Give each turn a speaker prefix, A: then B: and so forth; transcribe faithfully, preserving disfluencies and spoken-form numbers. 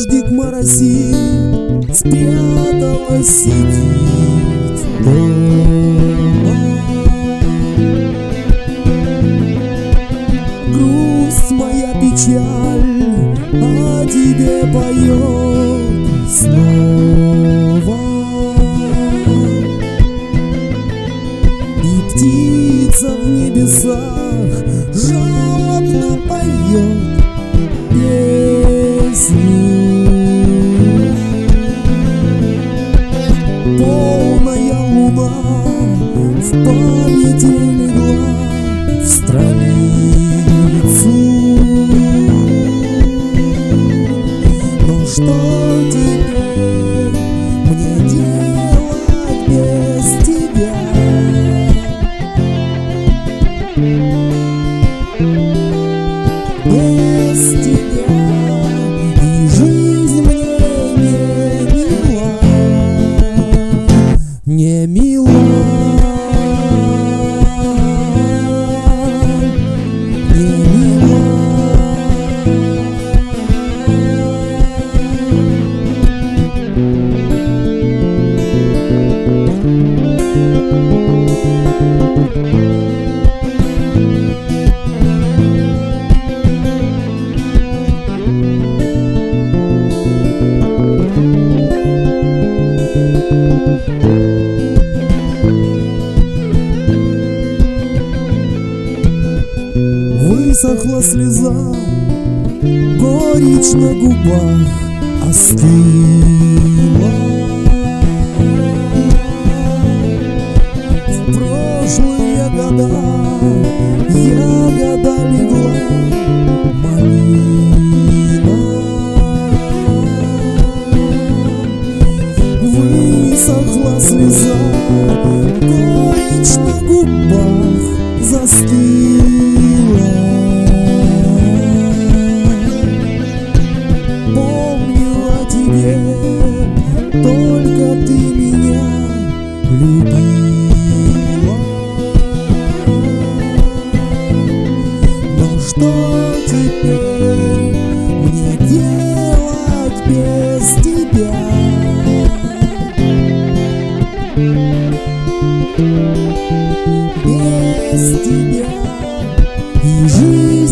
A: Дождик моросит, спряталась, сидит дома. Грусть моя, печаль о тебе поет снова. И птица в небесах жалобно поет песню. Полная луна в памяти легла в страницу. Но что теперь мне делать без тебя? Без тебя и жизнь мне не мила, не мила, не мила. Высохла слеза, горечь на губах остыла. В прошлые года ягода легла малина. Высохла слеза, горечь на губах застыла. Только ты меня любила. Но что теперь мне делать без тебя? Без тебя и жизнь